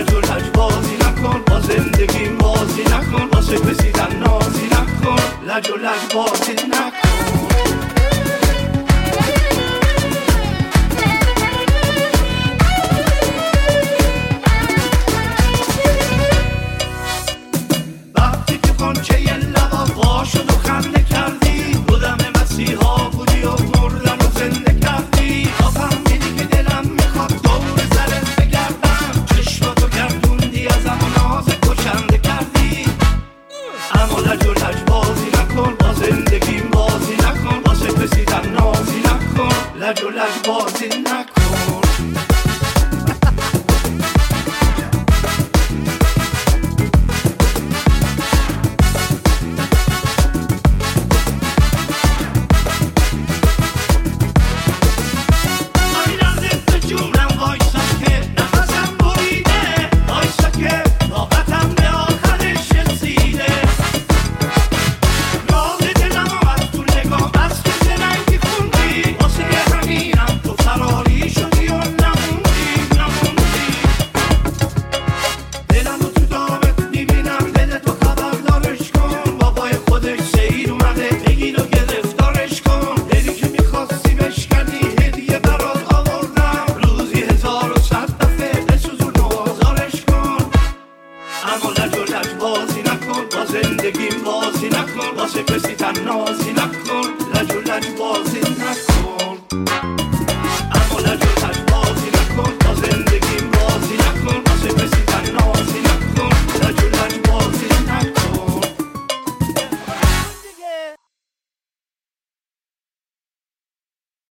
لج و لج بازی نکن، با زندگیم بازی نکن، واسه کسی تنازی نکن، لج و لج بازی نکن. وقتی که کنچه یه لبا وا شد و خنده کردی، بودم مسیحا بودی و مردم و زنده کردی. فهمیدی که دلم میخواد دور سرت بگردم، چشماتو گردوندی ازم و ناز کشنده کردی. اما لج و لج بازی نکن، با زندگیم بازی نکن، واسه کسی تنازی نکن، لج و لج بازی نکن. زندگیم بازی نکن، واسه کسی تنازی نکن،